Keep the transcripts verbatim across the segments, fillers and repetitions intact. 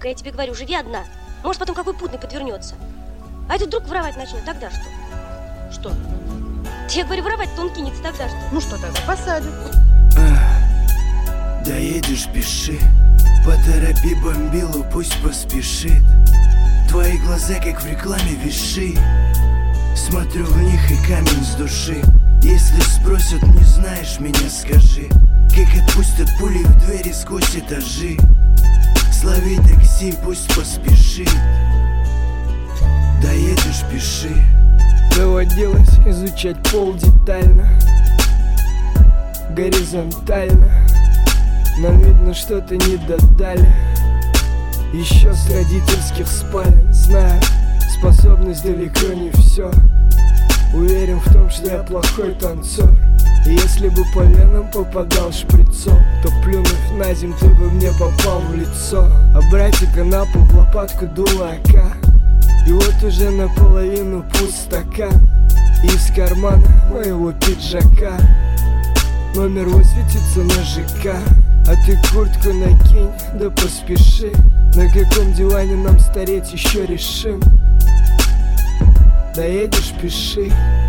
крепкая, я тебе говорю, живи одна. Может, потом какой путный подвернется. А этот вдруг воровать начнет, тогда что? Что? Я говорю, воровать-то он кинется, тогда что? Ну что тогда, посадят. А, доедешь, пиши. Поторопи бомбилу, пусть поспешит. Твои глаза, как в рекламе, виши. Смотрю в них и камень с души. Если спросят, не знаешь меня, скажи. Как отпустят пули в двери сквозь этажи. Слови такси, пусть поспешит. Доедешь, пиши. Доводилось изучать пол детально, горизонтально. Нам видно, что-то не додали. Еще с родительских спален. Знаю, способность далеко не все. Уверен в том, что я плохой танцор. И если бы по венам попадал шприцом, то плюнув на земь, ты бы мне попал в лицо. А братика на пол в лопатку дула АК. И вот уже наполовину пуст стакан. И из кармана моего пиджака номер высветится на ЖК. А ты куртку накинь, да поспеши. На каком диване нам стареть еще решим. Доедешь, пиши.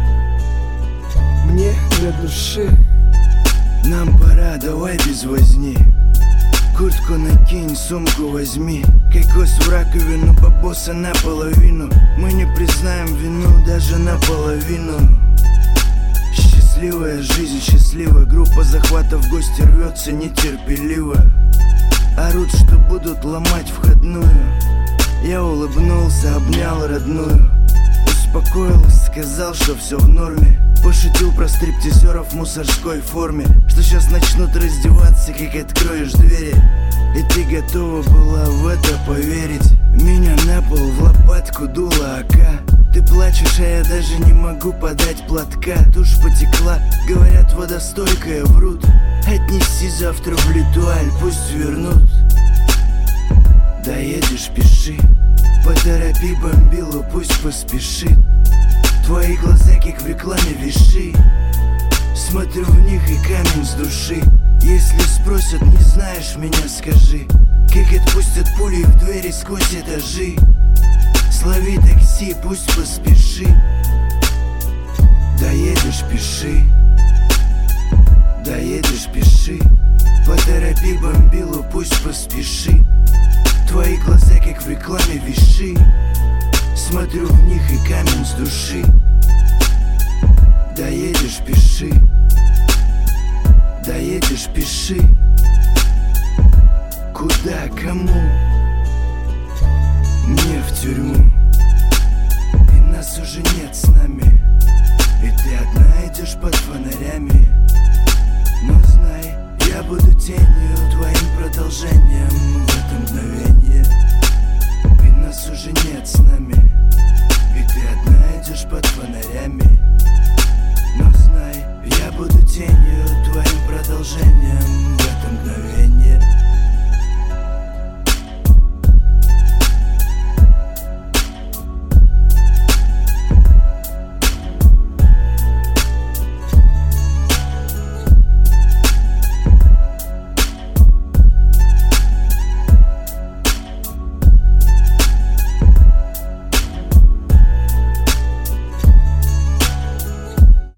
Мне для души. Нам пора, давай без возни. Куртку накинь, сумку возьми. Кокос в раковину, бабоса наполовину. Мы не признаем вину даже наполовину. Счастливая жизнь, счастливая группа захвата в гости рвется нетерпеливо. Орут, что будут ломать входную. Я улыбнулся, обнял родную. Успокоил, сказал, что все в норме. Пошутил про стриптизеров в мусорской форме. Что сейчас начнут раздеваться, как откроешь двери. И ты готова была в это поверить. Меня на пол в лопатку дула АК. Ты плачешь, а я даже не могу подать платка. Тушь потекла, говорят, водостойкая, врут. Отнеси завтра в Литуаль, пусть вернут. Доедешь, пиши. Поторопи бомбилу, пусть поспешит. Твои глаза, как в рекламе, виши. Смотрю в них и камень с души. Если спросят, не знаешь меня, скажи. Как отпустят пули в двери сквозь этажи. Слови такси, пусть поспешит. Доедешь, пиши. Доедешь, пиши. Поторопи бомбилу, пусть поспешит. Твои глаза, как в рекламе, виши. Смотрю в них и камень с души. Доедешь, пиши. Доедешь, пиши. Куда, кому? Мне в тюрьму. И нас уже нет с нами. И ты одна идешь под фонарями. Но знай, я буду тенью, твоим продолжением в это мгновение. И нас уже нет с нами. И ты одна идешь под фонарями. Но знай, я буду тенью, твоим продолжением